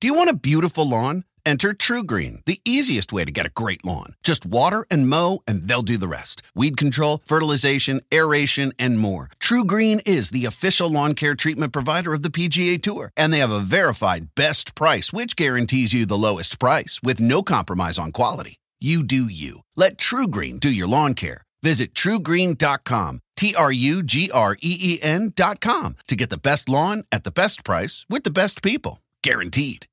Do you want a beautiful lawn? Enter TruGreen, the easiest way to get a great lawn. Just water and mow, and they'll do the rest. Weed control, fertilization, aeration, and more. TruGreen is the official lawn care treatment provider of the PGA Tour, and they have a verified best price, which guarantees you the lowest price with no compromise on quality. You do you. Let TruGreen do your lawn care. Visit TruGreen.com, TruGreen.com, to get the best lawn at the best price with the best people. Guaranteed.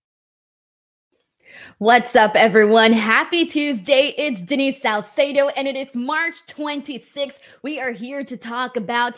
What's up, everyone? Happy Tuesday. It's Denise Salcedo, and it is March 26th. We are here to talk about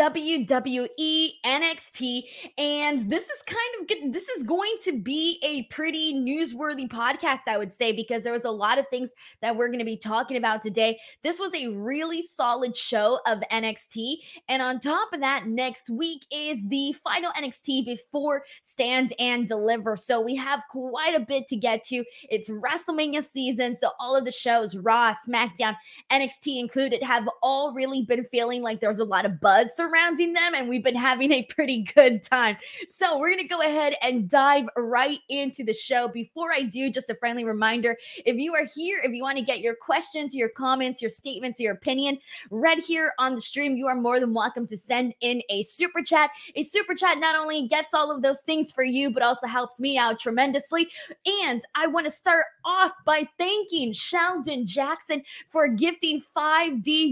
WWE NXT, and this is going to be a pretty newsworthy podcast, I would say, because there was a lot of things that we're going to be talking about today. This was a really solid show of NXT, and on top of that, next week is the final NXT before Stand and Deliver, so we have quite a bit to get to. It's WrestleMania season, so all of the shows, Raw, SmackDown, NXT included, have all really been feeling like there's a lot of buzz surrounding them, and we've been having a pretty good time. So we're going to go ahead and dive right into the show. Before I do, just a friendly reminder, if you are here, if you want to get your questions, your comments, your statements, your opinion read here on the stream, you are more than welcome to send in a super chat. A super chat not only gets all of those things for you, but also helps me out tremendously. And I want to start off by thanking Sheldon Jackson for gifting 5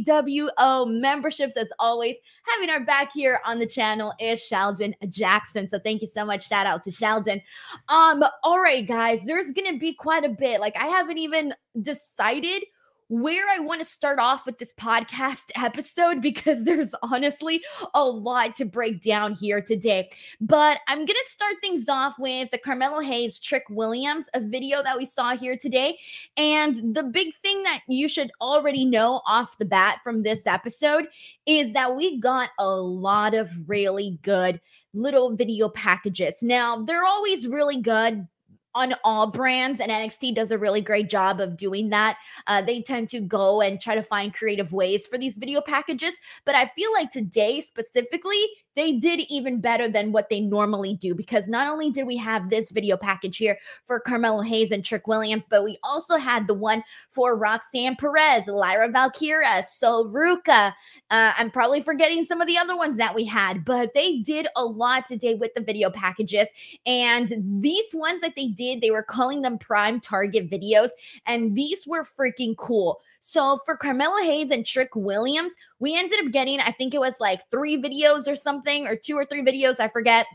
DWO memberships. As always, having our back here on the channel is Sheldon Jackson. So thank you so much. Shout out to Sheldon. All right, guys, there's going to be quite a bit. Like, I haven't even decided where I want to start off with this podcast episode because there's honestly a lot to break down here today. But I'm going to start things off with the Carmelo Hayes, Trick Williams, a video that we saw here today. And the big thing that you should already know off the bat from this episode is that we got a lot of really good little video packages. Now, they're always really good on all brands, and NXT does a really great job of doing that. They tend to go and try to find creative ways for these video packages, but I feel like today specifically, they did even better than what they normally do, because not only did we have this video package here for Carmelo Hayes and Trick Williams, but we also had the one for Roxanne Perez, Lyra Valkyria, Sol Ruca. I'm probably forgetting some of the other ones that we had, but they did a lot today with the video packages. And these ones that they did, they were calling them Prime Target videos, and these were freaking cool. So for Carmelo Hayes and Trick Williams, we ended up getting, I think it was like 3 videos or something, or 2 or 3 videos, I forget.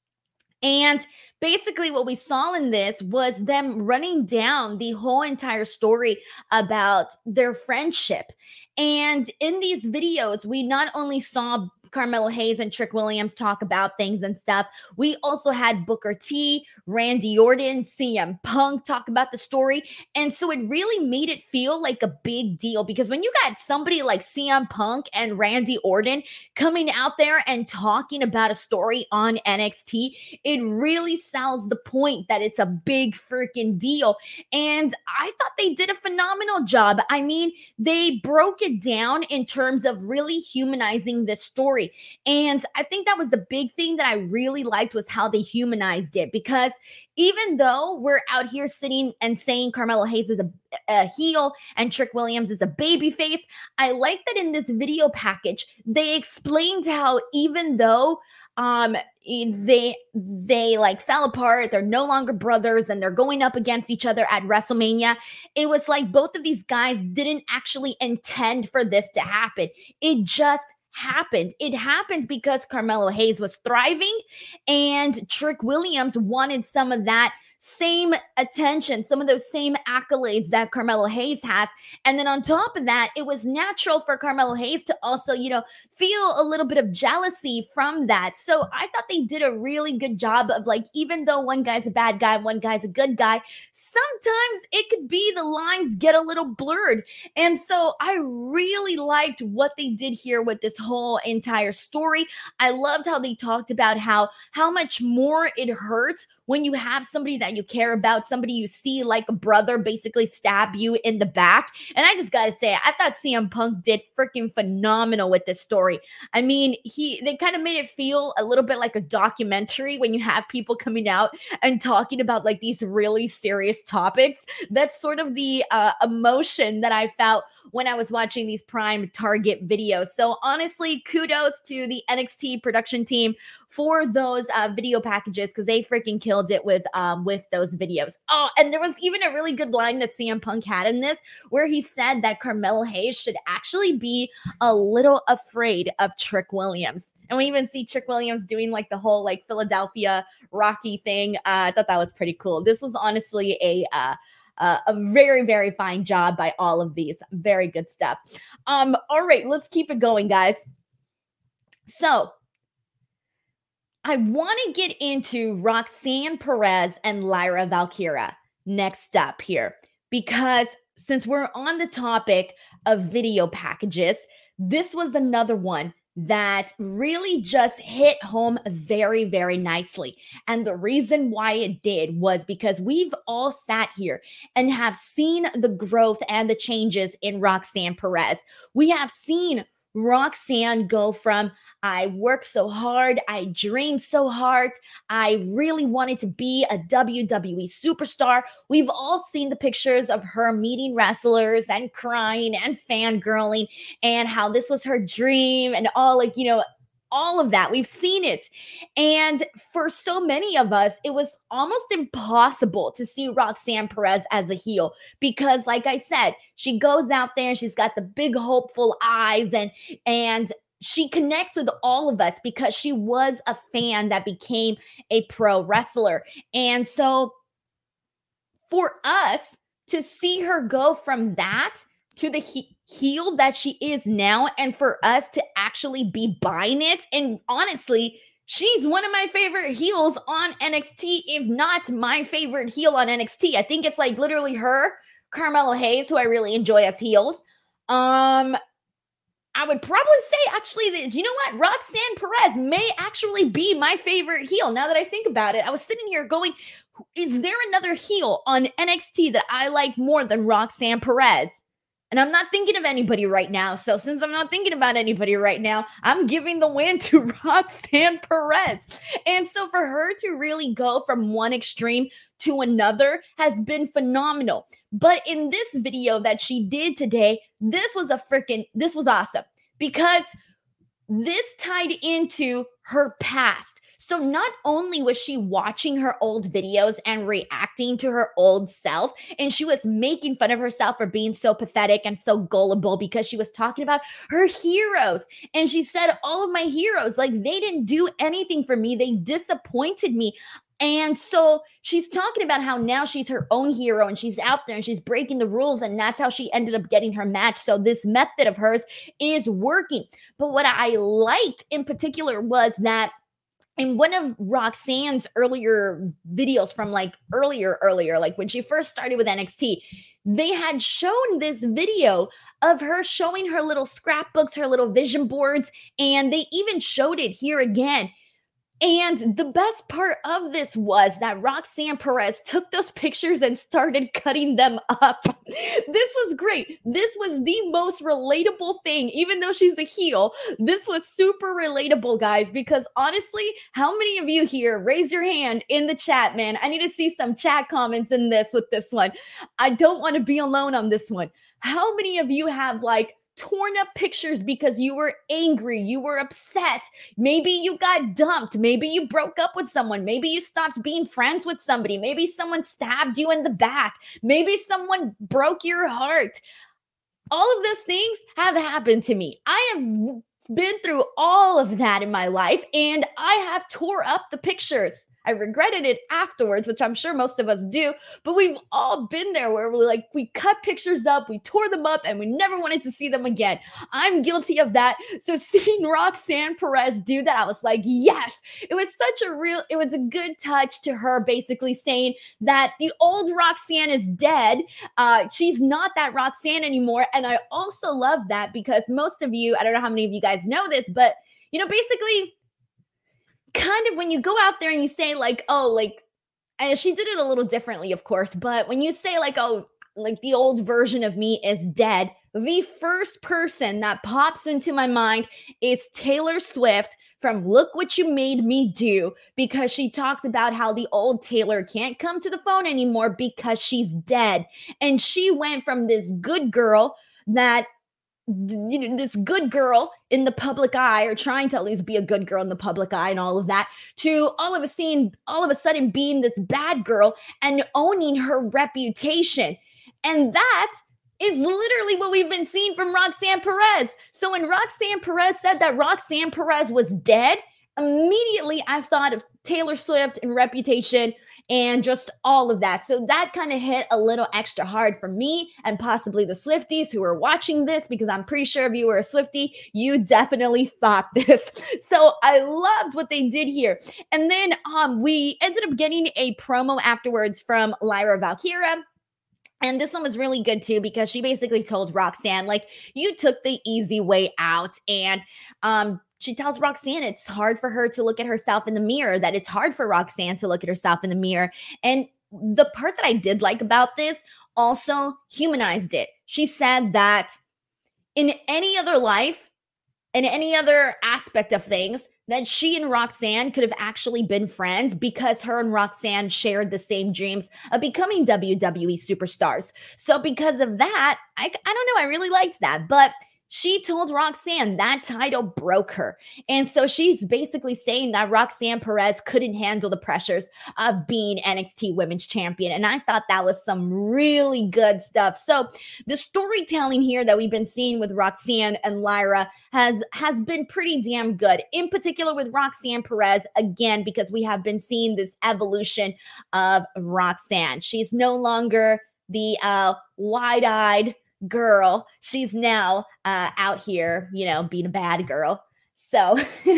And basically what we saw in this was them running down the whole entire story about their friendship. And in these videos, we not only saw Carmelo Hayes and Trick Williams talk about things and stuff, we also had Booker T, Randy Orton, CM Punk talk about the story. And so it really made it feel like a big deal, because when you got somebody like CM Punk and Randy Orton coming out there and talking about a story on NXT, it really sells the point that it's a big freaking deal. And I thought they did a phenomenal job. I mean, they broke it down in terms of really humanizing this story. And I think that was the big thing that I really liked, was how they humanized it, because even though we're out here sitting and saying Carmelo Hayes is a heel and Trick Williams is a babyface, I like that in this video package, they explained how even though they like fell apart, they're no longer brothers, and they're going up against each other at WrestleMania, it was like both of these guys didn't actually intend for this to happen. It just happened. It happened because Carmelo Hayes was thriving and Trick Williams wanted some of that same attention, some of those same accolades that Carmelo Hayes has. And then on top of that, it was natural for Carmelo Hayes to also, feel a little bit of jealousy from that. So I thought they did a really good job of, like, even though one guy's a bad guy, one guy's a good guy, sometimes it could be the lines get a little blurred. And so I really liked what they did here with this whole entire story. I loved how they talked about how much more it hurts when you have somebody that you care about, somebody you see like a brother basically stab you in the back. And I just gotta say, I thought CM Punk did freaking phenomenal with this story. I mean, they kind of made it feel a little bit like a documentary when you have people coming out and talking about like these really serious topics. That's sort of the emotion that I felt when I was watching these Prime Target videos. So honestly, kudos to the NXT production team for those video packages, because they freaking killed it with those videos. Oh, and there was even a really good line that CM Punk had in this where he said that Carmelo Hayes should actually be a little afraid of Trick Williams. And we even see Trick Williams doing like the whole like Philadelphia Rocky thing. I thought that was pretty cool. This was honestly a very, very fine job by all of these. Very good stuff. All right, let's keep it going, guys. So I want to get into Roxanne Perez and Lyra Valkyria next up here, because since we're on the topic of video packages, this was another one that really just hit home very, very nicely. And the reason why it did was because we've all sat here and have seen the growth and the changes in Roxanne Perez. We have seen Roxanne go from, I worked so hard, I dreamed so hard, I really wanted to be a WWE superstar. We've all seen the pictures of her meeting wrestlers and crying and fangirling and how this was her dream and all, like, you know, all of that. We've seen it. And for so many of us, it was almost impossible to see Roxanne Perez as a heel because, like I said, she goes out there and she's got the big hopeful eyes and she connects with all of us because she was a fan that became a pro wrestler. And so for us to see her go from that to the heel that she is now, and for us to actually be buying it, and honestly, she's one of my favorite heels on NXT, if not my favorite heel on NXT. I think it's like literally her, Carmelo Hayes, who I really enjoy as heels. I would probably say actually that, you know what, Roxanne Perez may actually be my favorite heel. Now that I think about it, I was sitting here going, is there another heel on NXT that I like more than Roxanne Perez? And I'm not thinking of anybody right now. So since I'm not thinking about anybody right now, I'm giving the win to Roxanne Perez. And so for her to really go from one extreme to another has been phenomenal. But in this video that she did today, this was awesome because this tied into her past. So not only was she watching her old videos and reacting to her old self, and she was making fun of herself for being so pathetic and so gullible because she was talking about her heroes. And she said, all of my heroes, like, they didn't do anything for me. They disappointed me. And so she's talking about how now she's her own hero and she's out there and she's breaking the rules, and that's how she ended up getting her match. So this method of hers is working. But what I liked in particular was that in one of Roxanne's earlier videos from like earlier, like when she first started with NXT, they had shown this video of her showing her little scrapbooks, her little vision boards, and they even showed it here again. And the best part of this was that Roxanne Perez took those pictures and started cutting them up. This was great. This was the most relatable thing, even though she's a heel. This was super relatable, guys, because honestly, how many of you here, raise your hand in the chat, man. I need to see some chat comments in this with this one. I don't want to be alone on this one. How many of you have like torn up pictures because you were angry, you were upset, maybe you got dumped, maybe you broke up with someone, maybe you stopped being friends with somebody, maybe someone stabbed you in the back, maybe someone broke your heart. All of those things have happened to me. I have been through all of that in my life, and I have tore up the pictures. I regretted it afterwards, which I'm sure most of us do, but we've all been there where we cut pictures up, we tore them up, and we never wanted to see them again. I'm guilty of that. So seeing Roxanne Perez do that, I was like, yes, it was a good touch to her, basically saying that the old Roxanne is dead. She's not that Roxanne anymore. And I also love that because most of you, I don't know how many of you guys know this, but basically, kind of when you go out there and you say like, oh, like And she did it a little differently, of course. But when you say like, oh, like the old version of me is dead, the first person that pops into my mind is Taylor Swift from Look What You Made Me Do, because she talks about how the old Taylor can't come to the phone anymore because she's dead. And she went from this good girl that this good girl in the public eye, or trying to at least be a good girl in the public eye and all of that, to all of a sudden being this bad girl and owning her reputation. And that is literally what we've been seeing from Roxanne Perez. So when Roxanne Perez said that Roxanne Perez was dead, immediately I thought of Taylor Swift and Reputation and just all of that. So that kind of hit a little extra hard for me and possibly the Swifties who are watching this, because I'm pretty sure if you were a Swiftie, you definitely thought this. So I loved what they did here. And then we ended up getting a promo afterwards from Lyra Valkyria. And this one was really good too, because she basically told Roxanne, like, you took the easy way out. And she tells Roxanne it's hard for her to look at herself in the mirror, that it's hard for Roxanne to look at herself in the mirror. And the part that I did like about this also humanized it. She said that in any other life, in any other aspect of things, that she and Roxanne could have actually been friends, because her and Roxanne shared the same dreams of becoming WWE superstars. So because of that, I don't know, I really liked that. But she told Roxanne that title broke her. And so she's basically saying that Roxanne Perez couldn't handle the pressures of being NXT Women's Champion. And I thought that was some really good stuff. So the storytelling here that we've been seeing with Roxanne and Lyra has been pretty damn good. In particular with Roxanne Perez, again, because we have been seeing this evolution of Roxanne. She's no longer the wide-eyed girl. She's now out here, being a bad girl. So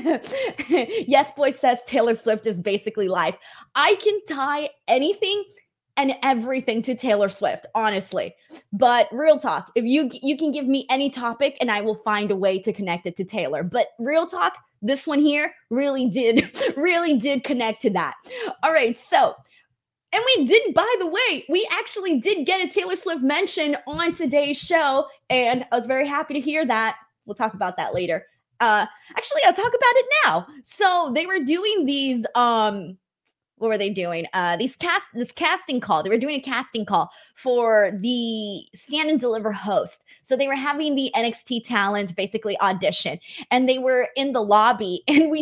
Yes Boy says Taylor Swift is basically life. I can tie anything and everything to Taylor Swift, honestly. But real talk, if you can give me any topic and I will find a way to connect it to Taylor. But real talk, this one here really did connect to that. All right, so and we did, by the way, we actually did get a Taylor Swift mention on today's show, and I was very happy to hear that. We'll talk about that later. Actually, I'll talk about it now. So they were doing these, what were they doing? This casting call. They were doing a casting call for the Stand and Deliver host. So they were having the NXT talent basically audition, and they were in the lobby, and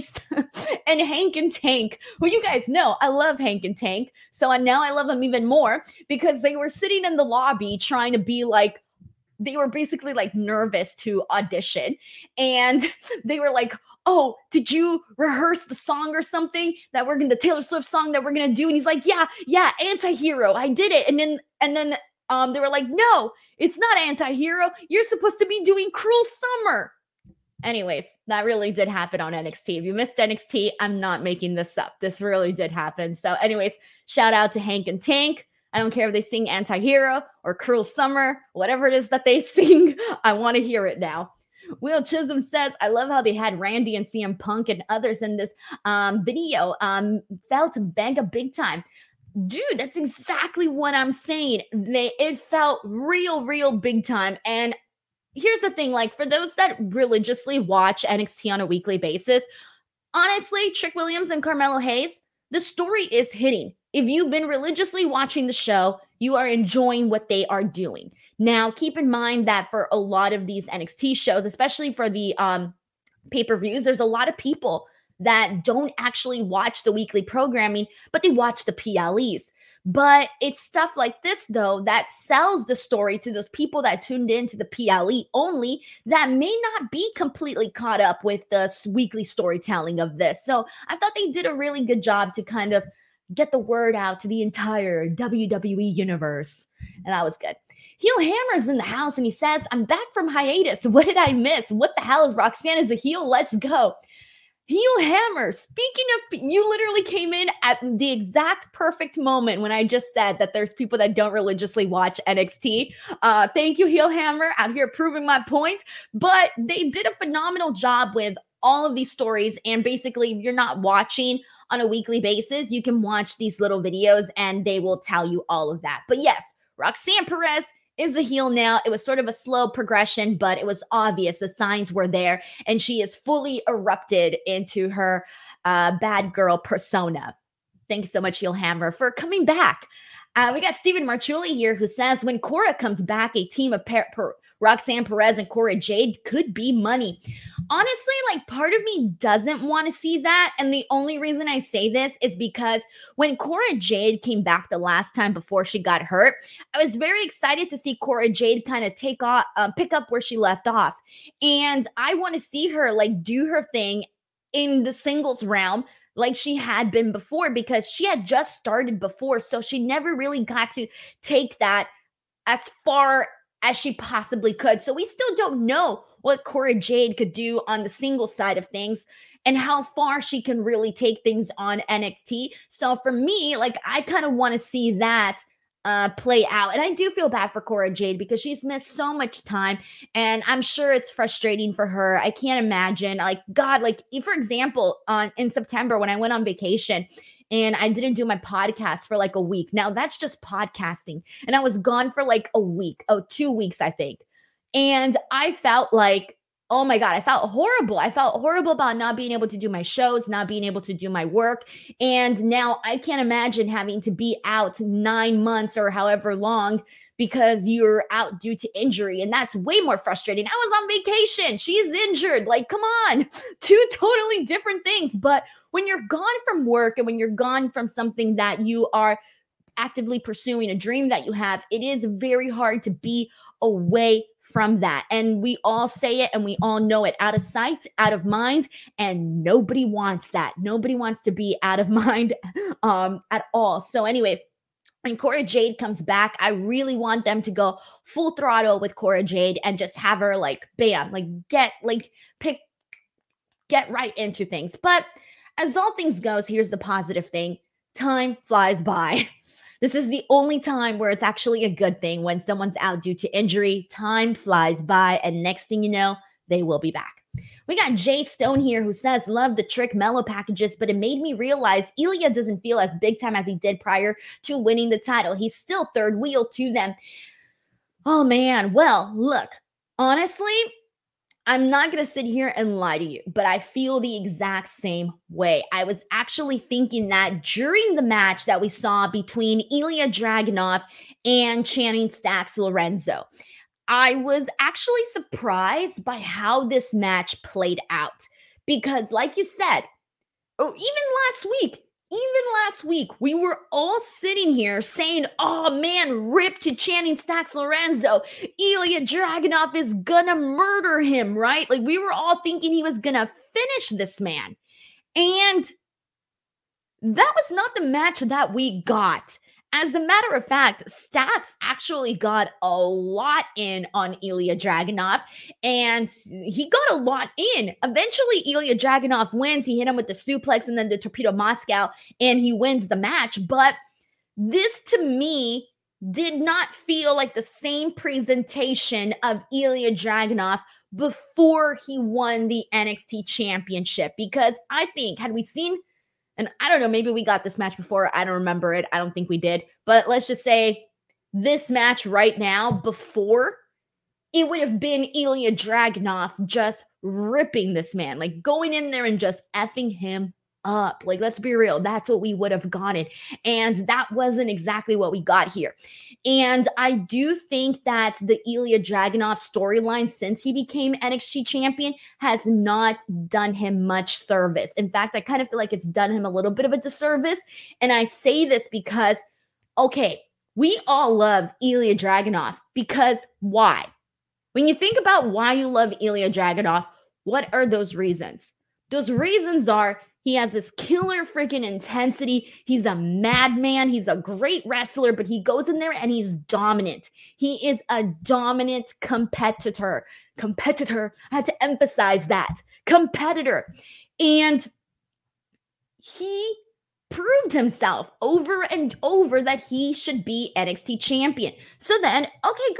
and Hank and Tank, who you guys know, I love Hank and Tank. So now I love them even more, because they were sitting in the lobby trying to be like, they were basically like nervous to audition, and they were like, oh, did you rehearse the song or something the Taylor Swift song that we're going to do? And he's like, yeah, Anti-Hero. I did it. And then they were like, no, it's not Anti-Hero. You're supposed to be doing Cruel Summer. Anyways, that really did happen on NXT. If you missed NXT, I'm not making this up. This really did happen. So anyways, shout out to Hank and Tank. I don't care if they sing Anti-Hero or Cruel Summer, whatever it is that they sing, I want to hear it now. Will Chisholm says, I love how they had Randy and CM Punk and others in this video. Felt mega big time. Dude, that's exactly what I'm saying. It felt real big time. And here's the thing, like, for those that religiously watch NXT on a weekly basis, honestly, Trick Williams and Carmelo Hayes, the story is hitting. If you've been religiously watching the show, you are enjoying what they are doing. Now, keep in mind that for a lot of these NXT shows, especially for the pay-per-views, there's a lot of people that don't actually watch the weekly programming, but they watch the PLEs. But it's stuff like this, though, that sells the story to those people that tuned into the PLE only, that may not be completely caught up with the weekly storytelling of this. So I thought they did a really good job to kind of get the word out to the entire WWE universe. And that was good. Heel Hammer's in the house, and he says, I'm back from hiatus. What did I miss? What the hell is Roxanne is a heel? Let's go. Heel Hammer, speaking of, you literally came in at the exact perfect moment when I just said that there's people that don't religiously watch NXT. Thank you, Heel Hammer, out here proving my point. But they did a phenomenal job with all of these stories. And basically, if you're not watching on a weekly basis, you can watch these little videos and they will tell you all of that. But yes, Roxanne Perez is a heel now. It was sort of a slow progression, but it was obvious. The signs were there, and she is fully erupted into her bad girl persona. Thanks so much, Heel Hammer, for coming back. We got Stephen Marchuli here who says, when Cora comes back, a team of Roxanne Perez and Cora Jade could be money. Honestly, like, part of me doesn't want to see that. And the only reason I say this is because when Cora Jade came back the last time before she got hurt, I was very excited to see Cora Jade kind of pick up where she left off. And I want to see her like do her thing in the singles realm like she had been before, because she had just started before. So she never really got to take that as far as she possibly could. So we still don't know what Cora Jade could do on the single side of things and how far she can really take things on NXT. So for me, like, I kind of want to see that play out. And I do feel bad for Cora Jade because she's missed so much time, and I'm sure it's frustrating for her. I can't imagine, like, God, like, for example, in September when I went on vacation and I didn't do my podcast for like a week. Now that's just podcasting. And I was gone for like a week, 2 weeks, I think. And I felt like, oh my God, I felt horrible. I felt horrible about not being able to do my shows, not being able to do my work. And now I can't imagine having to be out 9 months or however long because you're out due to injury. And that's way more frustrating. I was on vacation. She's injured. Like, come on, two totally different things. But when you're gone from work and when you're gone from something that you are actively pursuing, a dream that you have, it is very hard to be away from that. And we all say it and we all know it. Out of sight, out of mind. And nobody wants that. Nobody wants to be out of mind at all. So anyways, when Cora Jade comes back, I really want them to go full throttle with Cora Jade and just have her like, bam, like get right into things. But as all things goes, here's the positive thing. Time flies by. This is the only time where it's actually a good thing. When someone's out due to injury, time flies by, and next thing you know, they will be back. We got Jay Stone here who says, love the Trick Mellow packages, but it made me realize Ilya doesn't feel as big time as he did prior to winning the title. He's still third wheel to them. Oh man, well, look, honestly, I'm not going to sit here and lie to you, but I feel the exact same way. I was actually thinking that during the match that we saw between Ilya Dragunov and Channing Stacks Lorenzo, I was actually surprised by how this match played out. Because like you said, even last week, we were all sitting here saying, oh man, rip to Channing Stacks Lorenzo. Ilya Dragunov is gonna murder him, right? Like, we were all thinking he was gonna finish this man. And that was not the match that we got. As a matter of fact, Stacks actually got a lot in on Ilya Dragunov, and he got a lot in. Eventually, Ilya Dragunov wins. He hit him with the suplex and then the Torpedo Moscow, and he wins the match. But this, to me, did not feel like the same presentation of Ilya Dragunov before he won the NXT Championship. Because I think, had we seen, and I don't know, maybe we got this match before. I don't remember it. I don't think we did. But let's just say this match right now, before, it would have been Ilya Dragunov just ripping this man, like going in there and just effing him up. Like, let's be real. That's what we would have gotten. And that wasn't exactly what we got here. And I do think that the Ilya Dragunov storyline since he became NXT champion has not done him much service. In fact, I kind of feel like it's done him a little bit of a disservice. And I say this because, okay, we all love Ilya Dragunov because why? When you think about why you love Ilya Dragunov, what are those reasons? Those reasons are, he has this killer freaking intensity. He's a madman. He's a great wrestler, but he goes in there and he's dominant. He is a dominant competitor. I had to emphasize that. Competitor. And he proved himself over and over that he should be NXT champion. So then, okay, great.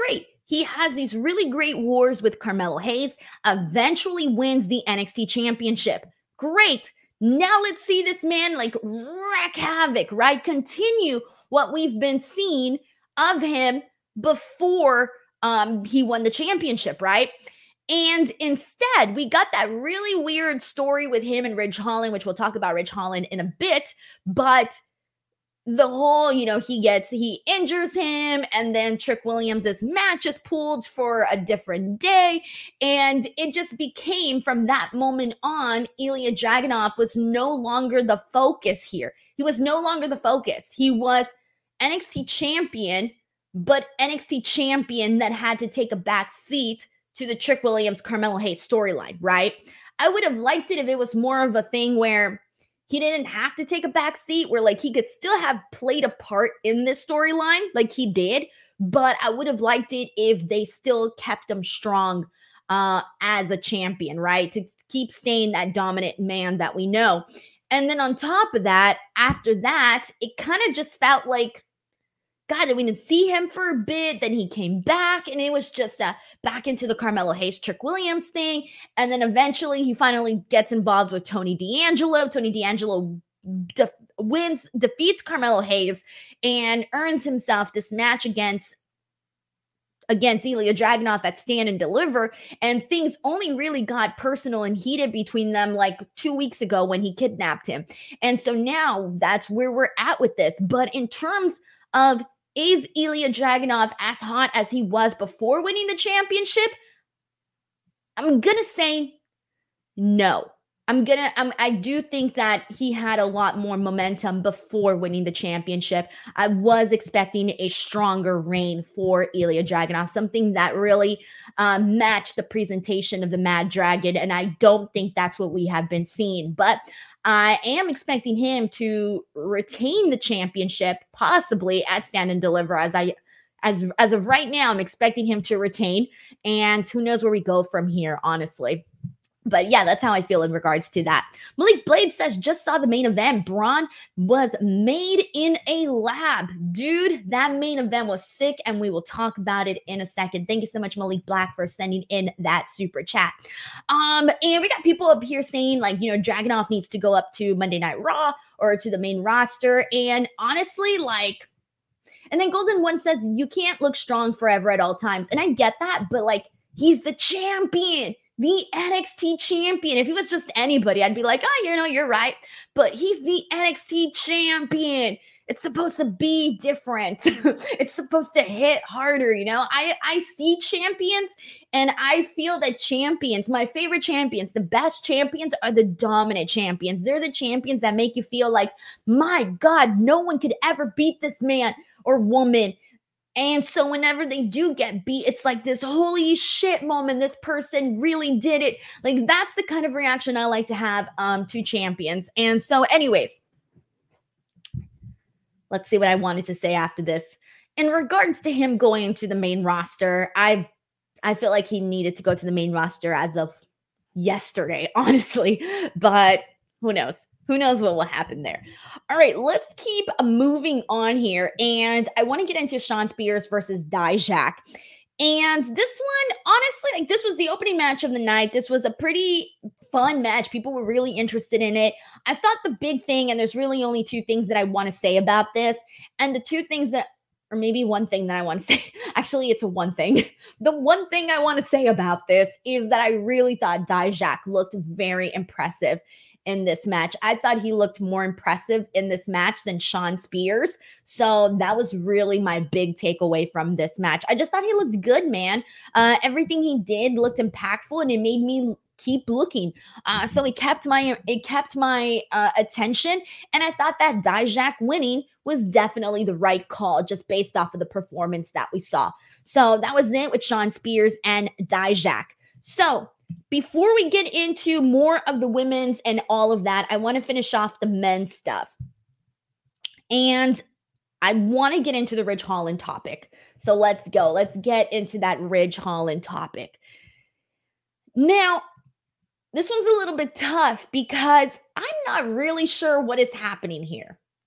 He has these really great wars with Carmelo Hayes, eventually wins the NXT championship. Great. Now let's see this man like wreak havoc, right? Continue what we've been seeing of him before he won the championship, right? And instead, we got that really weird story with him and Ridge Holland, which we'll talk about Ridge Holland in a bit. But the whole, he injures him, and then Trick Williams' match is pulled for a different day. And it just became, from that moment on, Ilya Dragunov was no longer the focus here. He was no longer the focus. He was NXT champion, but NXT champion that had to take a back seat to the Trick Williams, Carmelo Hayes storyline, right? I would have liked it if it was more of a thing where he didn't have to take a back seat, where like he could still have played a part in this storyline like he did, but I would have liked it if they still kept him strong as a champion, right? To keep staying that dominant man that we know. And then on top of that, after that, it kind of just felt like, God, we didn't see him for a bit. Then he came back, and it was just back into the Carmelo Hayes, Trick Williams thing. And then eventually he finally gets involved with Tony D'Angelo. Tony D'Angelo defeats Carmelo Hayes, and earns himself this match against Ilya Dragunov at Stand and Deliver. And things only really got personal and heated between them like 2 weeks ago when he kidnapped him. And so now that's where we're at with this. But in terms of, is Ilya Dragunov as hot as he was before winning the championship? I'm going to say no. I do think that he had a lot more momentum before winning the championship. I was expecting a stronger reign for Ilya Dragunov, something that really matched the presentation of the Mad Dragon. And I don't think that's what we have been seeing. But I am expecting him to retain the championship, possibly at Stand and Deliver. As of right now, I'm expecting him to retain. And who knows where we go from here, honestly. But yeah, that's how I feel in regards to that. Malik Blade says, just saw the main event. Braun was made in a lab. Dude, that main event was sick, and we will talk about it in a second. Thank you so much, Malik Black, for sending in that super chat. And we got people up here saying, like, Dragunov needs to go up to Monday Night Raw or to the main roster. And honestly, like, and then Golden One says, you can't look strong forever at all times. And I get that, but like, he's the champion. The NXT champion. If he was just anybody, I'd be like, oh, you're right. But he's the NXT champion. It's supposed to be different. It's supposed to hit harder, I see champions, and I feel that champions, my favorite champions, the best champions, are the dominant champions. They're the champions that make you feel like, my God, no one could ever beat this man or woman. And so whenever they do get beat, it's like this holy shit moment. This person really did it. Like, that's the kind of reaction I like to have to champions. And so anyways, let's see what I wanted to say after this. In regards to him going into the main roster, I feel like he needed to go to the main roster as of yesterday, honestly. But who knows? Who knows what will happen there? All right, let's keep moving on here. And I want to get into Shawn Spears versus Dijak. And this one, honestly, like, this was the opening match of the night. This was a pretty fun match. People were really interested in it. I thought the big thing, and there's really only two things that I want to say about this. And the two things that, or maybe one thing that I want to say, actually, it's a one thing. The one thing I want to say about this is that I really thought Dijak looked very impressive in this match. I thought he looked more impressive in this match than Shawn Spears. So that was really my big takeaway from this match. I just thought he looked good, man. Everything he did looked impactful, and it made me keep looking. So it kept my attention. And I thought that Dijak winning was definitely the right call, just based off of the performance that we saw. So that was it with Shawn Spears and Dijak. So before we get into more of the women's and all of that, I want to finish off the men's stuff. And I want to get into the Ridge Holland topic. So let's go. Let's get into that Ridge Holland topic. Now, this one's a little bit tough because I'm not really sure what is happening here.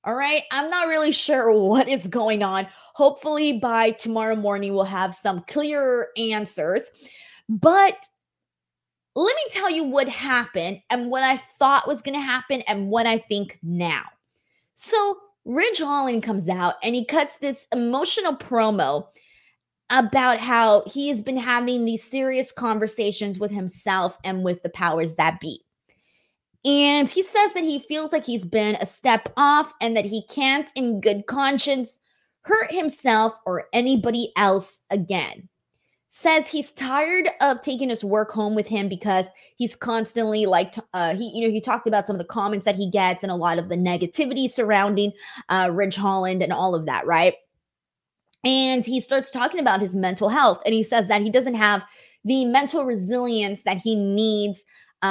All right. I'm not really sure what is going on. Hopefully, by tomorrow morning, we'll have some clearer answers. But let me tell you what happened and what I thought was going to happen and what I think now. So, Ridge Holland comes out and he cuts this emotional promo about how he has been having these serious conversations with himself and with the powers that be. And he says that he feels like he's been a step off and that he can't, in good conscience, hurt himself or anybody else again. Says he's tired of taking his work home with him because he's constantly he talked about some of the comments that he gets and a lot of the negativity surrounding Ridge Holland and all of that, right? And he starts talking about his mental health, and he says that he doesn't have the mental resilience that he needs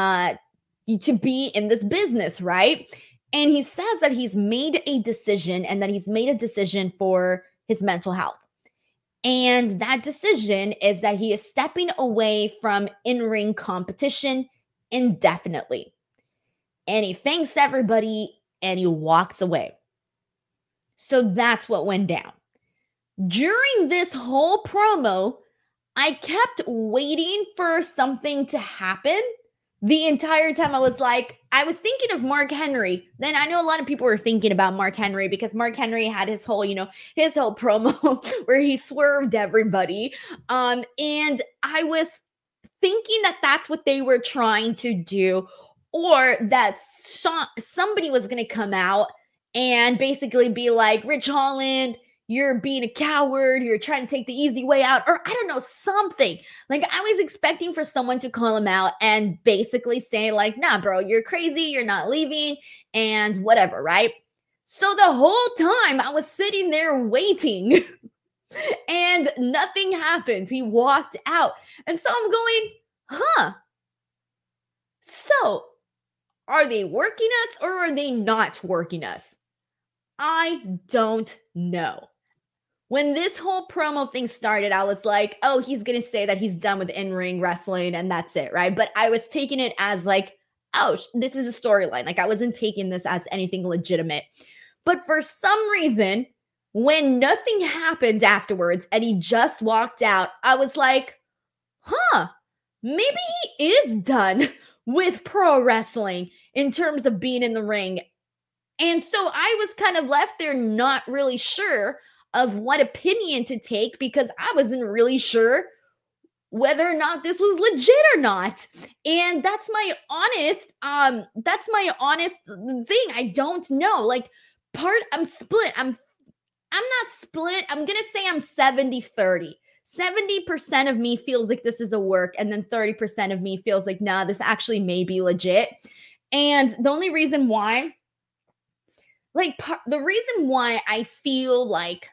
to be in this business, right? And he says that he's made a decision and that he's made a decision for his mental health. And that decision is that he is stepping away from in-ring competition indefinitely. And he thanks everybody and he walks away. So that's what went down. During this whole promo, I kept waiting for something to happen. The entire time I was thinking of Mark Henry. Then I know a lot of people were thinking about Mark Henry because Mark Henry had his whole promo where he swerved everybody. And I was thinking that that's what they were trying to do, or that somebody was going to come out and basically be like, Ridge Holland, you're being a coward, you're trying to take the easy way out, or I don't know, something. Like, I was expecting for someone to call him out and basically say like, nah, bro, you're crazy, you're not leaving, and whatever, right? So the whole time I was sitting there waiting and nothing happened. He walked out. And so I'm going, so are they working us or are they not working us? I don't know. When this whole promo thing started, I was like, oh, he's going to say that he's done with in-ring wrestling and that's it, right? But I was taking it as like, oh, this is a storyline. Like, I wasn't taking this as anything legitimate. But for some reason, when nothing happened afterwards and he just walked out, I was like, maybe he is done with pro wrestling in terms of being in the ring. And so I was kind of left there not really sure of what opinion to take because I wasn't really sure whether or not this was legit or not. And that's my honest thing. I don't know. Like, I'm split. I'm not split. I'm going to say I'm 70-30. 70% of me feels like this is a work, and then 30% of me feels like, nah, this actually may be legit. And the only reason why, the reason why I feel like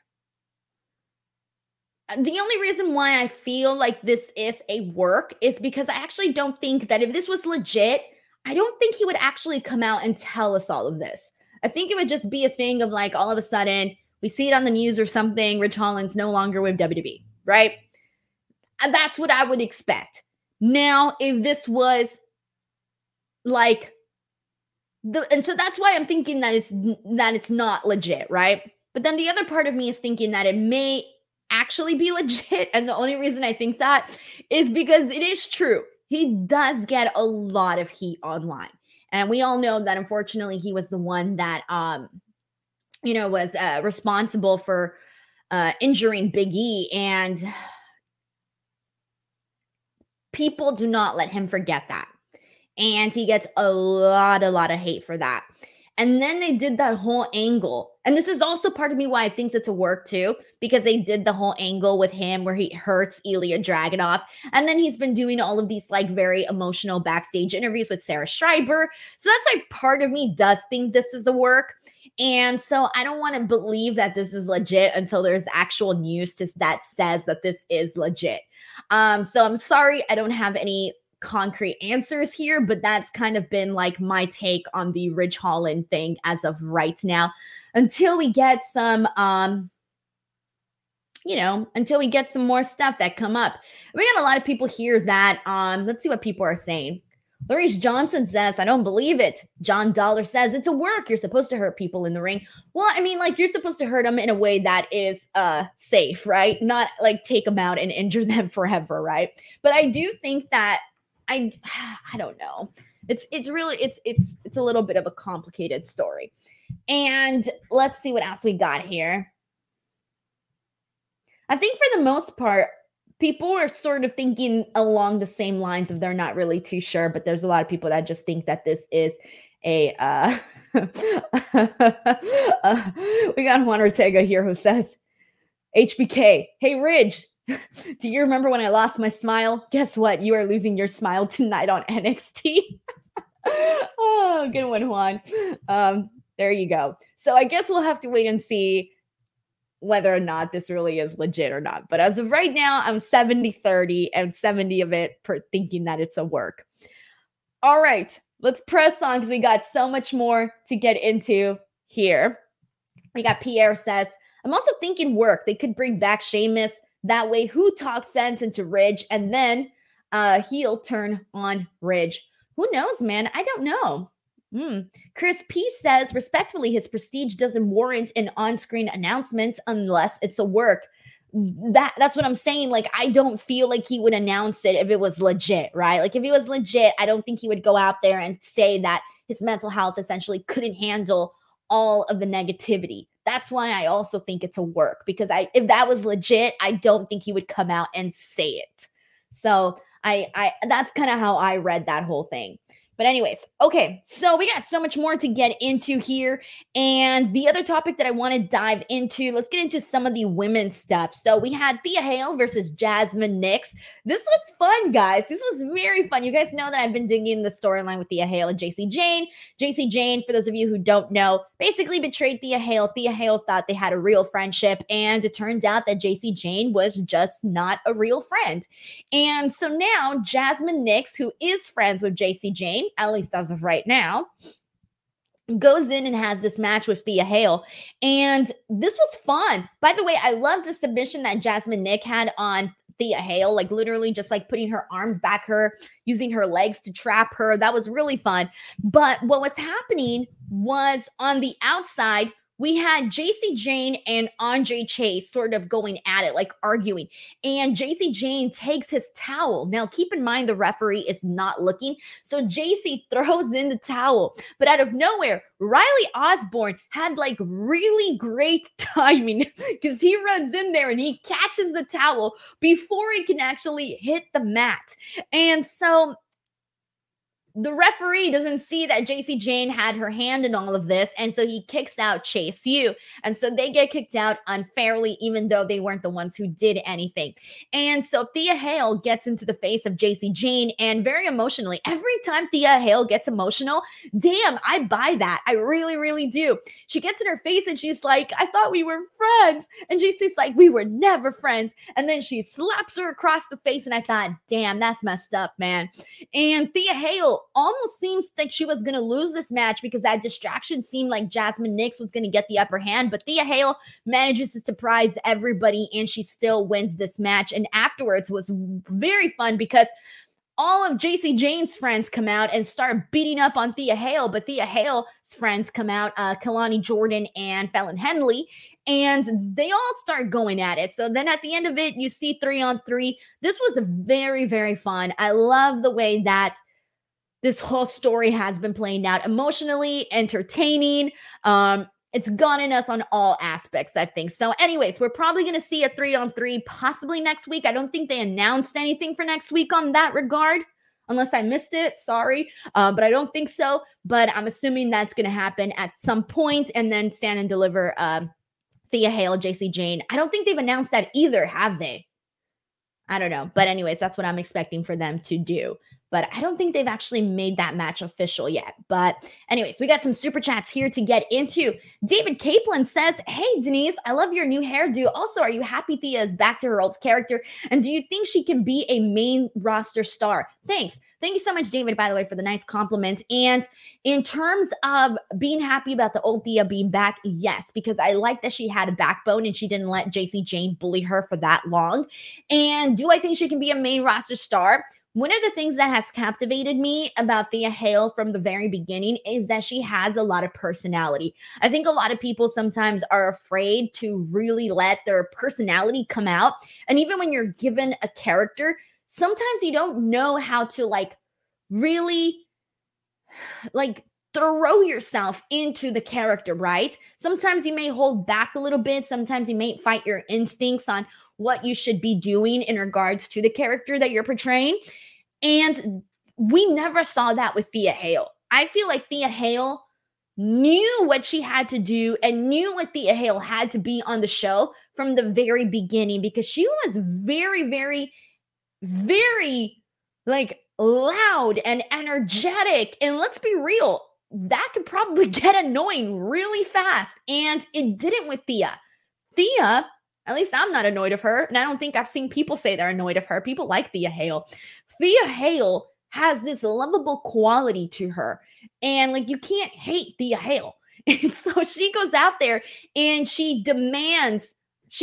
this is a work is because I actually don't think that if this was legit, I don't think he would actually come out and tell us all of this. I think it would just be a thing of like, all of a sudden, we see it on the news or something, Ridge Holland's no longer with WWE, right? And that's what I would expect. Now, if this was like, and so that's why I'm thinking that it's not legit, right? But then the other part of me is thinking that it may actually be legit. And the only reason I think that is because it is true. He does get a lot of heat online. And we all know that unfortunately he was the one that, was responsible for injuring Big E. And people do not let him forget that. And he gets a lot of hate for that. And then they did that whole angle. And this is also part of me why I think it's a work too, because they did the whole angle with him where he hurts Ilya Dragunov. And then he's been doing all of these like very emotional backstage interviews with Sarah Schreiber. So that's why part of me does think this is a work. And so I don't want to believe that this is legit until there's actual news that says that this is legit. So I'm sorry, I don't have any concrete answers here, but that's kind of been like my take on the Ridge Holland thing as of right now, until we get some more stuff that come up. We got a lot of people here that let's see what people are saying. Larice Johnson says, I don't believe it. John Dollar says, it's a work. You're supposed to hurt people in the ring. Well, I mean, like, you're supposed to hurt them in a way that is safe, right? Not like take them out and injure them forever, right? But I do think that I don't know. It's really it's a little bit of a complicated story. And let's see what else we got here. I think for the most part, people are sort of thinking along the same lines of they're not really too sure, but there's a lot of people that just think that this is a we got Juan Ortega here who says, HBK, hey Ridge, do you remember when I lost my smile? Guess what? You are losing your smile tonight on NXT. Oh, good one, Juan. There you go. So I guess we'll have to wait and see whether or not this really is legit or not. But as of right now, I'm 70-30 and 70 of it per thinking that it's a work. All right, let's press on because we got so much more to get into here. We got Pierre says, I'm also thinking work. They could bring back Sheamus. That way, who talks sense into Ridge and then he'll turn on Ridge. Who knows, man? I don't know. Chris P says, respectfully, his prestige doesn't warrant an on-screen announcement unless it's a work. That's what I'm saying. Like, I don't feel like he would announce it if it was legit, right? Like, if he was legit, I don't think he would go out there and say that his mental health essentially couldn't handle all of the negativity. That's why I also think it's a work, because if that was legit, I don't think he would come out and say it. So I that's kind of how I read that whole thing. But anyways, okay, so we got so much more to get into here. And the other topic that I want to dive into, let's get into some of the women's stuff. So we had Thea Hale versus Jasmine Nix. This was fun, guys. This was very fun. You guys know that I've been digging the storyline with Thea Hale and Jacy Jayne. Jacy Jayne, for those of you who don't know, basically betrayed Thea Hale. Thea Hale thought they had a real friendship, and it turns out that Jacy Jayne was just not a real friend. And so now Jasmine Nix, who is friends with Jacy Jayne, at least as of right now, goes in and has this match with Thea Hale. And this was fun. By the way, I love the submission that Jasmine Nix had on Thea Hale, like literally just like putting her arms back her, using her legs to trap her. That was really fun. But what was happening was on the outside, we had Jacy Jayne and Andre Chase sort of going at it, like arguing. And Jacy Jayne takes his towel. Now, keep in mind, the referee is not looking. So Jacy throws in the towel. But out of nowhere, Riley Osborne had like really great timing because he runs in there and he catches the towel before it can actually hit the mat. And so the referee doesn't see that Jacy Jayne had her hand in all of this, and so he kicks out Chase U. And so they get kicked out unfairly, even though they weren't the ones who did anything. And so Thea Hale gets into the face of Jacy Jayne, and very emotionally, every time Thea Hale gets emotional, damn, I buy that. I really, really do. She gets in her face and she's like, I thought we were friends. And Jacy's like, we were never friends. And then she slaps her across the face, and I thought, damn, that's messed up, man. And Thea Hale almost seems like she was going to lose this match because that distraction seemed like Jasmine Nix was going to get the upper hand, but Thea Hale manages to surprise everybody and she still wins this match. And afterwards was very fun because all of Jacy Jayne's friends come out and start beating up on Thea Hale, but Thea Hale's friends come out, Kalani Jordan and Fallon Henley, and they all start going at it. So then at the end of it, you see 3-on-3. This was very, very fun. I love the way that this whole story has been playing out, emotionally entertaining. It's gotten us on all aspects, I think. So anyways, we're probably going to see a 3-on-3 possibly next week. I don't think they announced anything for next week on that regard, unless I missed it. Sorry. But I don't think so. But I'm assuming that's going to happen at some point, and then Stand and Deliver Thea Hale, Jacy Jayne. I don't think they've announced that either, have they? I don't know. But anyways, that's what I'm expecting for them to do. But I don't think they've actually made that match official yet. But anyways, we got some super chats here to get into. David Capelin says, hey, Denise, I love your new hairdo. Also, are you happy Thea is back to her old character? And do you think she can be a main roster star? Thanks. Thank you so much, David, by the way, for the nice compliment. And in terms of being happy about the old Thea being back, yes, because I like that she had a backbone and she didn't let Jacy Jayne bully her for that long. And do I think she can be a main roster star? one of the things that has captivated me about Thea Hale from the very beginning is that she has a lot of personality. I think a lot of people sometimes are afraid to really let their personality come out. And even when you're given a character, sometimes you don't know how to really like throw yourself into the character, right? Sometimes you may hold back a little bit. Sometimes you may fight your instincts on what you should be doing in regards to the character that you're portraying. And we never saw that with Thea Hale. I feel like Thea Hale knew what she had to do and knew what Thea Hale had to be on the show from the very beginning, because she was very, very, very loud and energetic. And let's be real, that could probably get annoying really fast. And it didn't with Thea. Thea, at least I'm not annoyed of her. And I don't think I've seen people say they're annoyed of her. People like Thea Hale. Thea Hale has this lovable quality to her. And you can't hate Thea Hale. And so she goes out there and she demands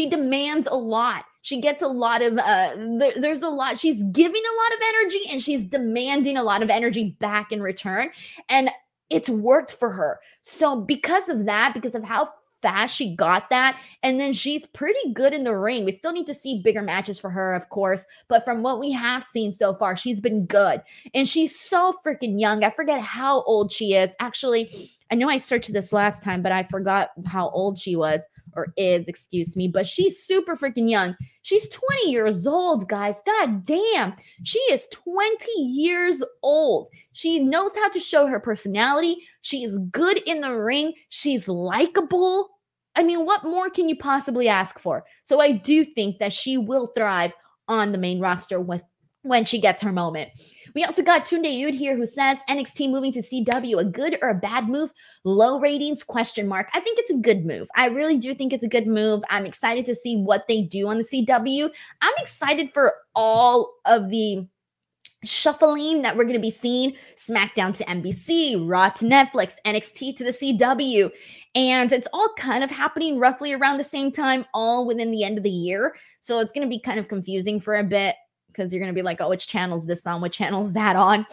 a lot. She gets a lot of, there's a lot, she's giving a lot of energy and she's demanding a lot of energy back in return. And it's worked for her. So because of that, because of how fast she got that, and then she's pretty good in the ring. We still need to see bigger matches for her, of course, but from what we have seen so far, she's been good. And she's so freaking young. I forget how old she is. Actually, I know I searched this last time, but I forgot how old she was, or is, excuse me, but she's super freaking young. She's 20 years old, guys. God damn. She is 20 years old. She knows how to show her personality. She is good in the ring. She's likable. I mean, what more can you possibly ask for? So I do think that she will thrive on the main roster when she gets her moment. We also got Tunde Yud here who says, NXT moving to CW, a good or a bad move? Low ratings, question mark. I think it's a good move. I really do think it's a good move. I'm excited to see what they do on the CW. I'm excited for all of the shuffling that we're going to be seeing. SmackDown to NBC, Raw to Netflix, NXT to the CW. And it's all kind of happening roughly around the same time, all within the end of the year. So it's going to be kind of confusing for a bit, because you're going to be like, oh, which channel's this on? Which channel's that on?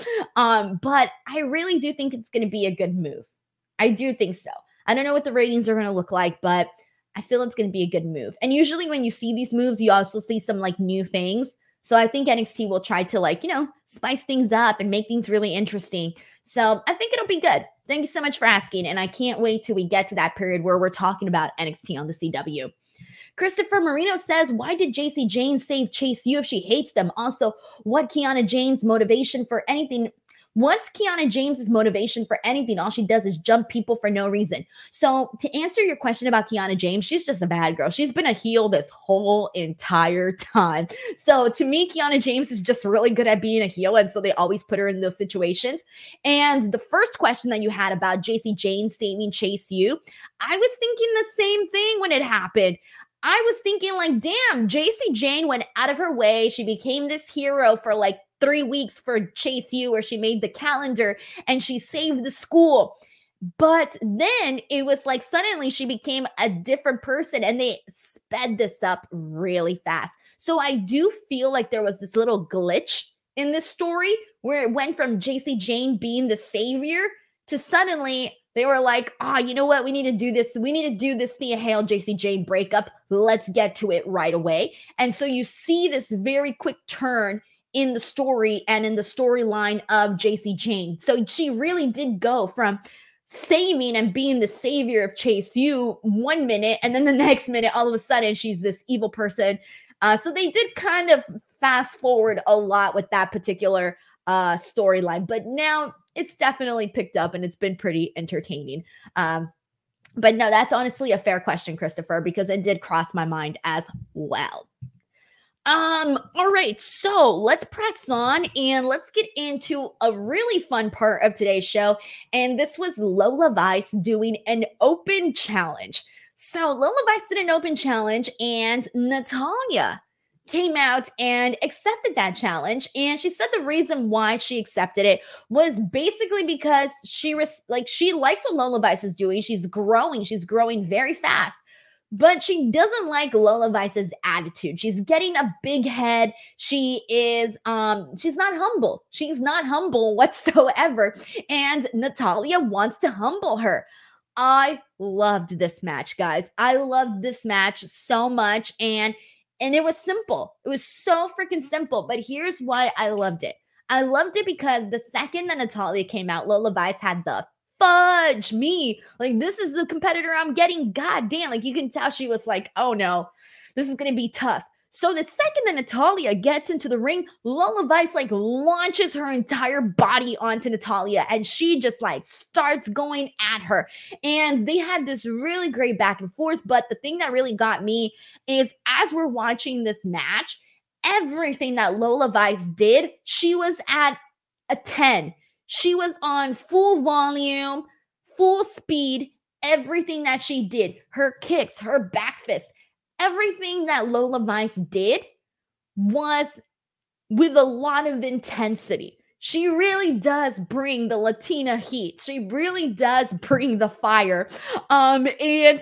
But I really do think it's going to be a good move. I do think so. I don't know what the ratings are going to look like, but I feel it's going to be a good move. And usually when you see these moves, you also see some new things. So I think NXT will try to spice things up and make things really interesting. So I think it'll be good. Thank you so much for asking. And I can't wait till we get to that period where we're talking about NXT on the CW. Christopher Marino says, why did JC Jane save Chase U if she hates them? Also, what's Kiana James' motivation for anything? What's Kiana James's motivation for anything? All she does is jump people for no reason. So to answer your question about Kiana James, she's just a bad girl. She's been a heel this whole entire time. So to me, Kiana James is just really good at being a heel. And so they always put her in those situations. And the first question that you had about JC Jane saving Chase U, I was thinking the same thing when it happened. I was thinking damn, JC Jane went out of her way. She became this hero for 3 weeks for Chase U, where she made the calendar and she saved the school. But then it was suddenly she became a different person and they sped this up really fast. So I do feel like there was this little glitch in this story where it went from JC Jane being the savior to suddenly they were like, you know what? We need to do this. We need to do this Thea Hale, JC Jane breakup. Let's get to it right away. And so you see this very quick turn in the story and in the storyline of JC Jane. So she really did go from saving and being the savior of Chase U 1 minute, and then the next minute, all of a sudden, she's this evil person. So they did kind of fast forward a lot with that particular storyline. But now it's definitely picked up and it's been pretty entertaining. But no, that's honestly a fair question, Christopher, because it did cross my mind as well. All right, so let's press on and let's get into a really fun part of today's show. And this was Lola Vice doing an open challenge. So Lola Vice did an open challenge and Natalya came out and accepted that challenge. And she said the reason why she accepted it was basically because she likes what Lola Vice is doing. She's growing very fast. but she doesn't like Lola Vice's attitude. She's getting a big head. She's not humble. She's not humble whatsoever. And Natalya wants to humble her. I loved this match, guys. I loved this match so much. And it was simple. It was so freaking simple. But here's why I loved it. I loved it because the second that Natalya came out, Lola Vice had the fudge me. Like, this is the competitor I'm getting. God damn. Like, you can tell she was like, oh no, this is going to be tough. So the second that Natalya gets into the ring, Lola Vice like launches her entire body onto Natalya, and she just like starts going at her. And they had this really great back and forth. But the thing that really got me is, as we're watching this match, everything that Lola Vice did, she was at a 10. She was on full volume, full speed. Everything that she did, her kicks, her back fist, everything that Lola Vice did was with a lot of intensity. She really does bring the Latina heat. She really does bring the fire. And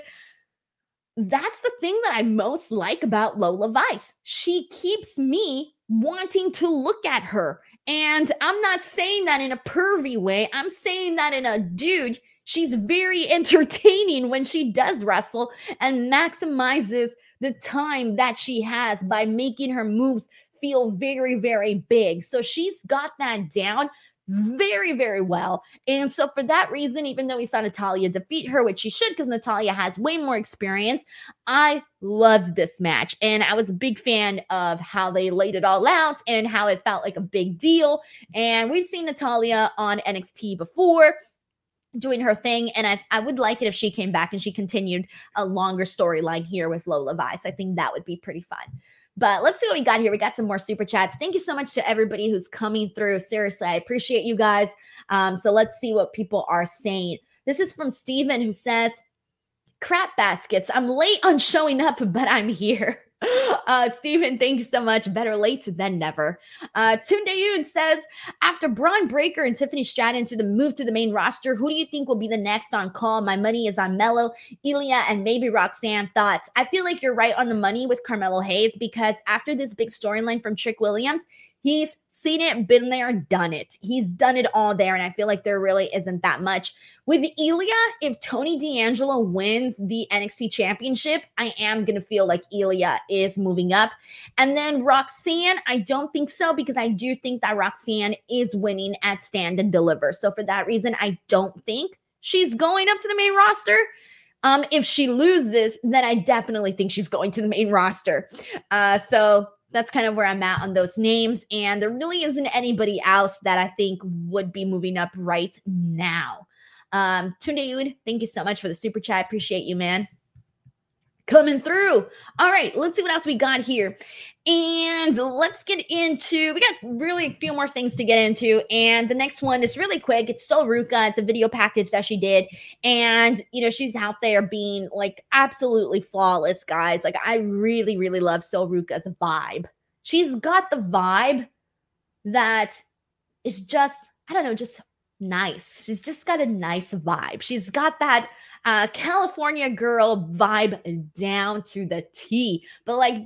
that's the thing that I most like about Lola Vice. She keeps me wanting to look at her. And I'm not saying that in a pervy way. I'm saying that in a dude. She's very entertaining when she does wrestle and maximizes the time that she has by making her moves feel very, very big. So she's got that down very, very well. And so for that reason, even though we saw Natalya defeat her, which she should because Natalya has way more experience, I loved this match. And I was a big fan of how they laid it all out and how it felt like a big deal. And we've seen Natalya on NXT before doing her thing, and I would like it if she came back and she continued a longer storyline here with Lola Vice. I think that would be pretty fun. But let's see what we got here. We got some more super chats. Thank you so much to everybody who's coming through. Seriously, I appreciate you guys. So let's see what people are saying. This is from Steven, who says, crap baskets. I'm late on showing up, but I'm here. Steven, thank you so much. Better late than never. Tunde Yoon says, after Braun Breaker and Tiffany Stratton to the move to the main roster, who do you think will be the next on call? My money is on Mello, Ilya, and maybe Roxanne. Thoughts? I feel like you're right on the money with Carmelo Hayes, because after this big storyline from Trick Williams, he's seen it, been there, done it. He's done it all there, and I feel like there really isn't that much. With Ilya, if Tony D'Angelo wins the NXT Championship, I am going to feel like Ilya is moving up. And then Roxanne, I don't think so, because I do think that Roxanne is winning at Stand and Deliver. So for that reason, I don't think she's going up to the main roster. If she loses, then I definitely think she's going to the main roster. So that's kind of where I'm at on those names. And there really isn't anybody else that I think would be moving up right now. Tunde Yoon, thank you so much for the super chat. I appreciate you, man. Coming through. All right, let's see what else we got here. And let's get into, we got really a few more things to get into. And the next one is really quick. It's Sol Ruca. It's a video package that she did. And, you know, she's out there being like absolutely flawless, guys. Like, I really, really love Sol Ruca's vibe. She's got the vibe that is just, I don't know, just nice. She's just got a nice vibe. She's got that California girl vibe down to the T, but like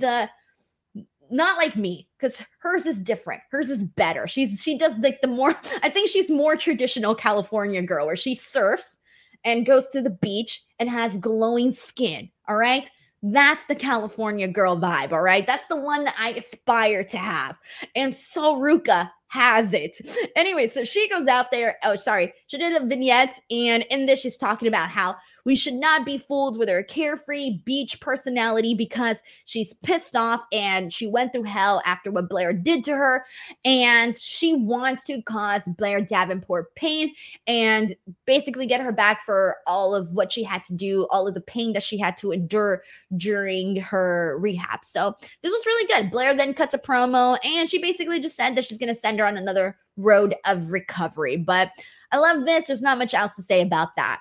not like me, because hers is different. Hers is better. She does like the more, I think she's more traditional California girl, where she surfs and goes to the beach and has glowing skin. All right. That's the California girl vibe. All right. That's the one that I aspire to have. And Sol Ruca has it. Anyway, so she goes out there. Oh, sorry. She did a vignette, and in this, she's talking about how we should not be fooled with her carefree beach personality, because she's pissed off and she went through hell after what Blair did to her. And she wants to cause Blair Davenport pain and basically get her back for all of what she had to do, all of the pain that she had to endure during her rehab. So this was really good. Blair then cuts a promo, and she basically just said that she's going to send her on another road of recovery. But I love this. There's not much else to say about that.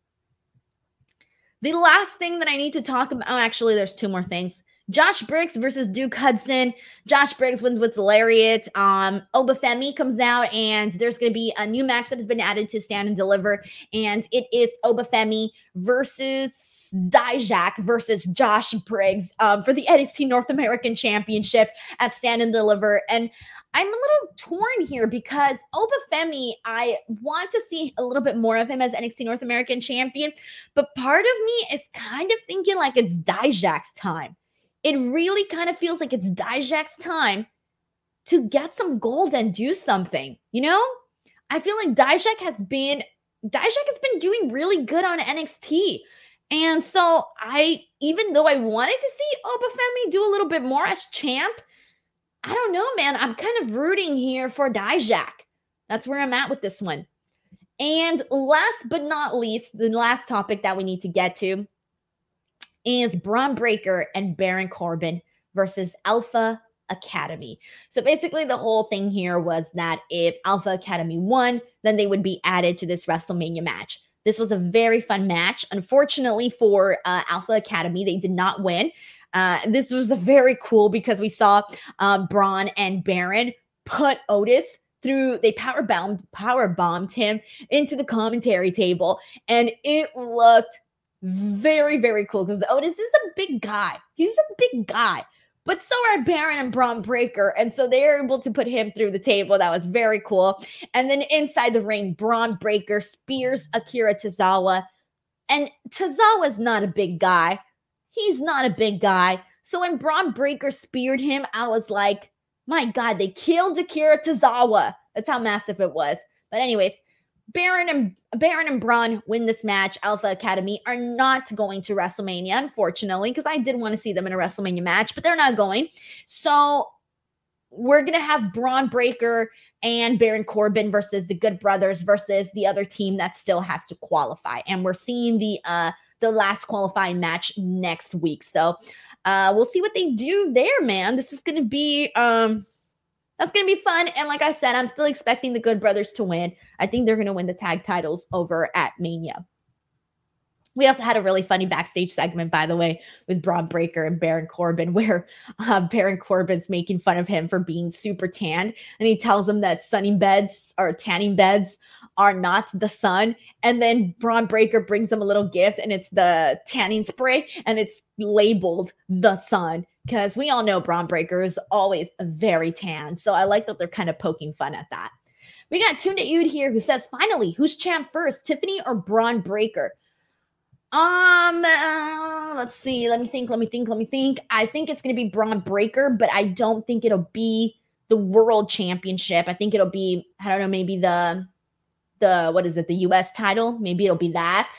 The last thing that I need to talk about, oh, actually, there's two more things. Josh Briggs versus Duke Hudson. Josh Briggs wins with the lariat. Obafemi comes out, and there's going to be a new match that has been added to Stand and Deliver, and it is Obafemi versus Dijak versus Josh Briggs for the NXT North American Championship at Stand and Deliver. And I'm a little torn here because Obafemi, I want to see a little bit more of him as NXT North American Champion, but part of me is kind of thinking like it's Dijak's time. It really kind of feels like it's Dijak's time to get some gold and do something, you know? I feel like Dijak has been doing really good on NXT. And so even though I wanted to see Obafemi do a little bit more as champ, I don't know, man. I'm kind of rooting here for Dijak. That's where I'm at with this one. And last but not least, the last topic that we need to get to is Bron Breakker and Baron Corbin versus Alpha Academy. So basically the whole thing here was that if Alpha Academy won, then they would be added to this WrestleMania match. This was a very fun match. Unfortunately for Alpha Academy, they did not win. This was very cool because we saw Braun and Baron put Otis through, they power bombed him into the commentary table, and it looked very, very cool because Otis is a big guy. He's a big guy. But so are Baron and Bron Breakker. And so they're able to put him through the table. That was very cool. And then inside the ring, Bron Breakker spears Akira Tozawa. And Tozawa's not a big guy. He's not a big guy. So when Bron Breakker speared him, I was like, my God, they killed Akira Tozawa. That's how massive it was. But anyways, Baron and Braun win this match. Alpha Academy are not going to WrestleMania, unfortunately, because I did want to see them in a WrestleMania match, but they're not going. So we're going to have Bron Breakker and Baron Corbin versus the Good Brothers versus the other team that still has to qualify. And we're seeing the last qualifying match next week. So we'll see what they do there, man. This is going to be that's going to be fun. And like I said, I'm still expecting the Good Brothers to win. I think they're going to win the tag titles over at Mania. We also had a really funny backstage segment, by the way, with Bron Breakker and Baron Corbin, where Baron Corbin's making fun of him for being super tanned. And he tells him that sunning beds or tanning beds are not the sun. And then Bron Breakker brings him a little gift, and it's the tanning spray, and it's labeled the sun. Because we all know Bron Breakker is always very tan. So I like that they're kind of poking fun at that. We got Tunde Ude here who says, finally, who's champ first, Tiffany or Bron Breakker? Let's see. Let me think. I think it's going to be Bron Breakker, but I don't think it'll be the World Championship. I think it'll be, I don't know, maybe the what is it? The US title. Maybe it'll be that.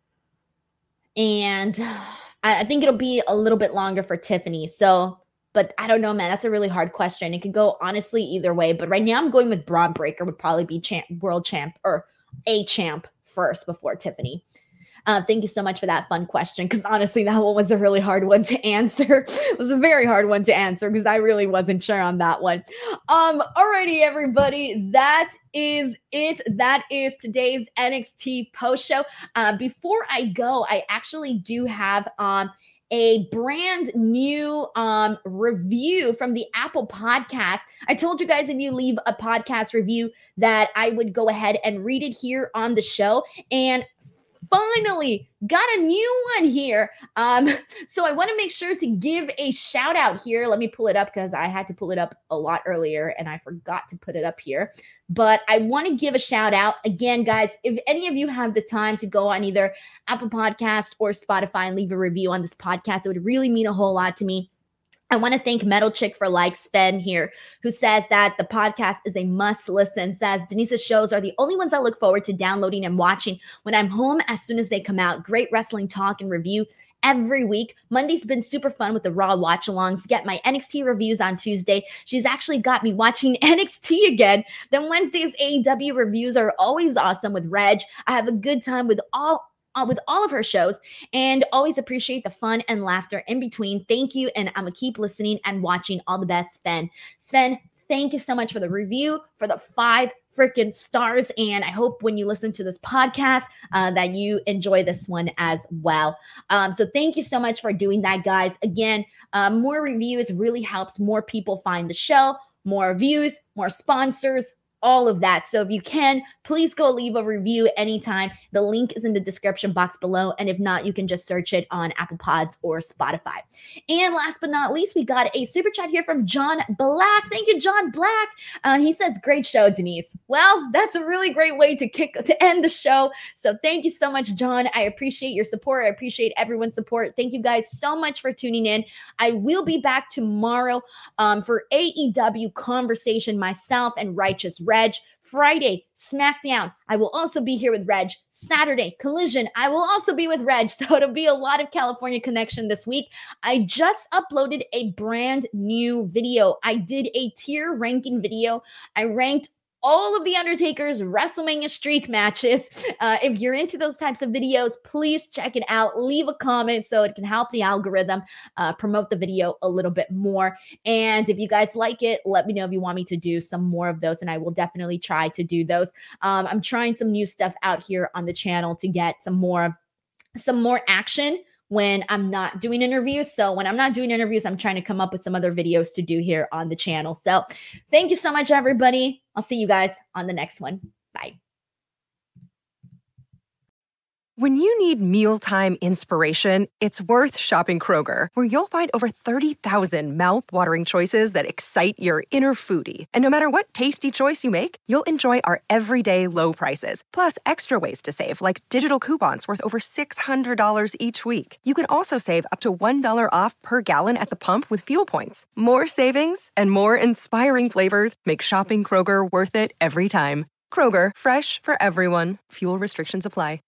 And I think it'll be a little bit longer for Tiffany. So, but I don't know, man. That's a really hard question. It could go honestly either way. But right now I'm going with Bron Breakker would probably be world champ or a champ first before Tiffany. Thank you so much for that fun question, because honestly, that one was a really hard one to answer. It was a very hard one to answer because I really wasn't sure on that one. Alrighty, everybody, that is it. That is today's NXT post show. Before I go, I actually do have a brand new review from the Apple Podcast. I told you guys if you leave a podcast review that I would go ahead and read it here on the show. And finally got a new one here. So I want to make sure to give a shout out here. Let me pull it up because I had to pull it up a lot earlier and I forgot to put it up here. But I want to give a shout out again, guys. If any of you have the time to go on either Apple Podcast or Spotify and leave a review on this podcast, it would really mean a whole lot to me. I want to thank Metal Chick for Like Sven here, who says that the podcast is a must listen, says Denise's shows are the only ones I look forward to downloading and watching when I'm home as soon as they come out. Great wrestling talk and review every week. Monday's been super fun with the Raw watch-alongs. Get my NXT reviews on Tuesday. She's actually got me watching NXT again. Then Wednesday's AEW reviews are always awesome with Reg. I have a good time with all of her shows and always appreciate the fun and laughter in between. Thank you. And I'm going to keep listening and watching. All the best, Sven. Sven, thank you so much for the review, for the 5 freaking stars. And I hope when you listen to this podcast that you enjoy this one as well. So thank you so much for doing that, guys. Again, more reviews really helps more people find the show, more views, more sponsors, all of that. So if you can, please go leave a review anytime. The link is in the description box below. And if not, you can just search it on Apple Pods or Spotify. And last but not least, we got a super chat here from John Black. Thank you, John Black. He says, great show, Denise. Well, that's a really great way to end the show. So thank you so much, John. I appreciate your support. I appreciate everyone's support. Thank you guys so much for tuning in. I will be back tomorrow for AEW Conversation, myself and Righteous Reg. Friday, SmackDown. I will also be here with Reg. Saturday, Collision. I will also be with Reg. So it'll be a lot of California connection this week. I just uploaded a brand new video. I did a tier ranking video. I ranked all of the Undertaker's WrestleMania streak matches. If you're into those types of videos, please check it out. Leave a comment so it can help the algorithm promote the video a little bit more. And if you guys like it, let me know if you want me to do some more of those, and I will definitely try to do those. I'm trying some new stuff out here on the channel to get some more action when I'm not doing interviews. So when I'm not doing interviews, I'm trying to come up with some other videos to do here on the channel. So thank you so much, everybody. I'll see you guys on the next one. Bye. When you need mealtime inspiration, it's worth shopping Kroger, where you'll find over 30,000 mouth-watering choices that excite your inner foodie. And no matter what tasty choice you make, you'll enjoy our everyday low prices, plus extra ways to save, like digital coupons worth over $600 each week. You can also save up to $1 off per gallon at the pump with fuel points. More savings and more inspiring flavors make shopping Kroger worth it every time. Kroger, fresh for everyone. Fuel restrictions apply.